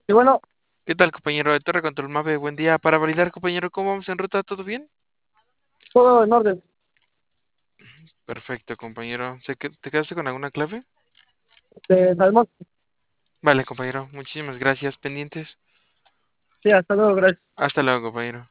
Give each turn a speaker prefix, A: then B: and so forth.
A: Y bueno,
B: ¿Qué tal, compañero de Torre Control Mave? Buen día. Para validar, compañero, ¿cómo vamos en ruta? ¿Todo bien?
A: todo en orden.
B: Perfecto, compañero. ¿Te quedaste con alguna clave?
A: Salmón,
B: Vale, compañero. Muchísimas gracias. Pendientes.
A: sí, hasta luego, gracias.
B: Hasta luego, compañero.